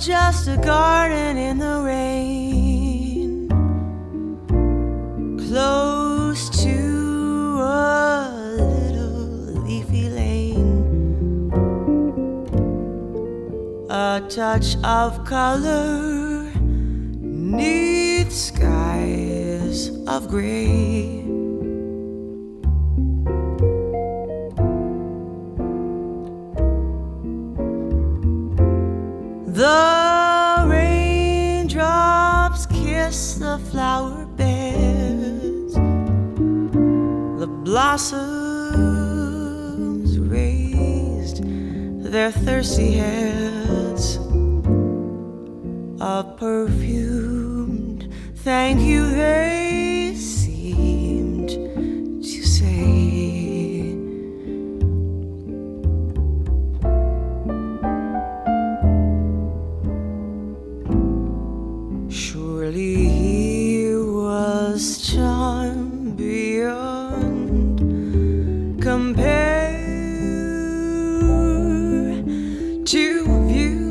just a garden in the rain, close to a little leafy lane. A touch of color 'neath skies of gray. The raindrops kiss the flower beds, the blossoms raised their thirsty heads. A perfumed thank you they seemed to say. Surely he was charmed beyond compare to view.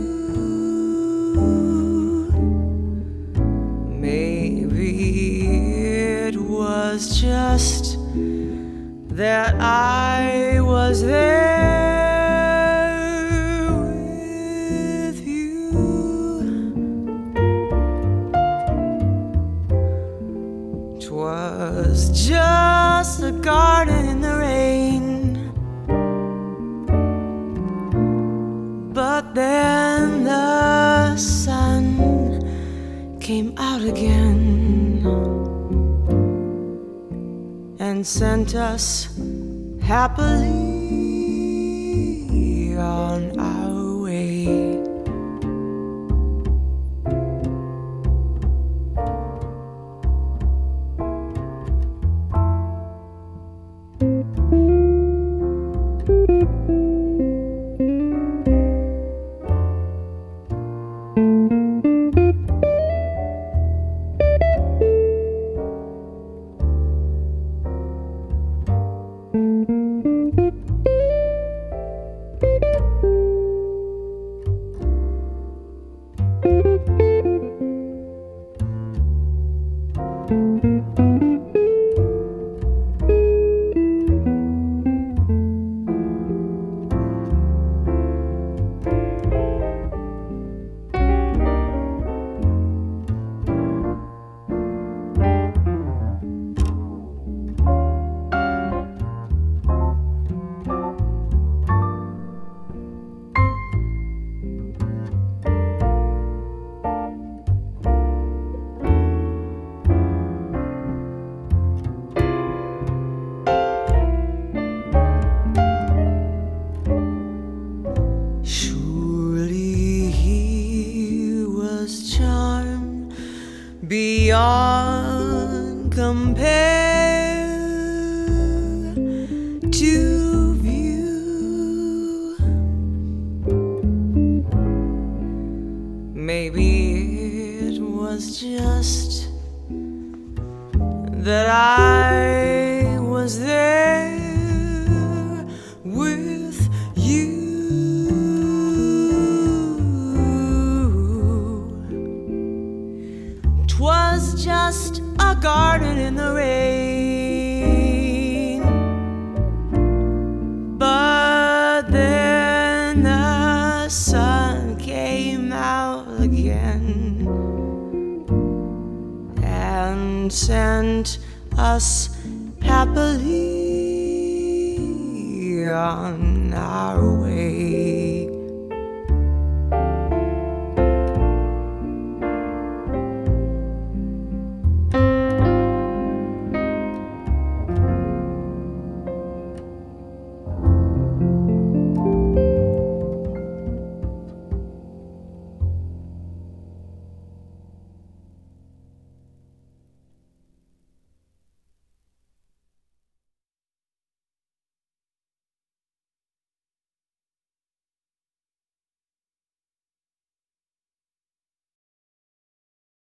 Maybe it was just that I was there with you. 'Twas just a garden in the rain, but then the sun came out again and sent us happily on our way. Beyond compare to view. Maybe it was just that I was there with you. 'Twas just a garden in the rain, but then the sun came out again and sent us happily on our way.